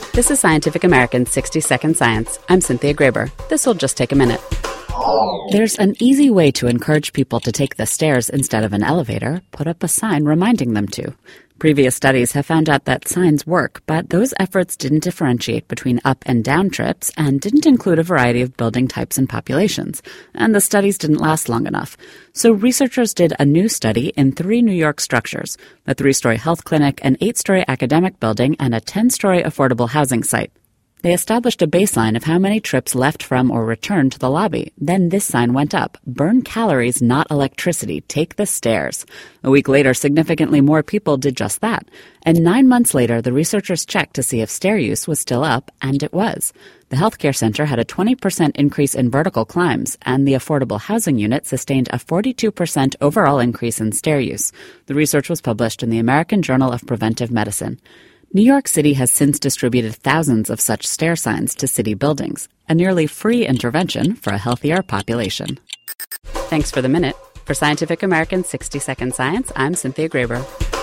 This is Scientific American's 60-Second Science. I'm Cynthia Graber. This will just take a minute. There's an easy way to encourage people to take the stairs instead of an elevator. Put up a sign reminding them to. Previous studies have found out that signs work, but those efforts didn't differentiate between up and down trips and didn't include a variety of building types and populations. And the studies didn't last long enough. So researchers did a new study in 3 New York structures, a 3-story health clinic, an 8-story academic building, and a 10-story affordable housing site. They established a baseline of how many trips left from or returned to the lobby. Then this sign went up. Burn calories, not electricity. Take the stairs. A week later, significantly more people did just that. And 9 months later, the researchers checked to see if stair use was still up, and it was. The healthcare center had a 20% increase in vertical climbs, and the affordable housing unit sustained a 42% overall increase in stair use. The research was published in the American Journal of Preventive Medicine. New York City has since distributed thousands of such stair signs to city buildings, a nearly free intervention for a healthier population. Thanks for the minute. For Scientific American's 60-Second Science, I'm Cynthia Graber.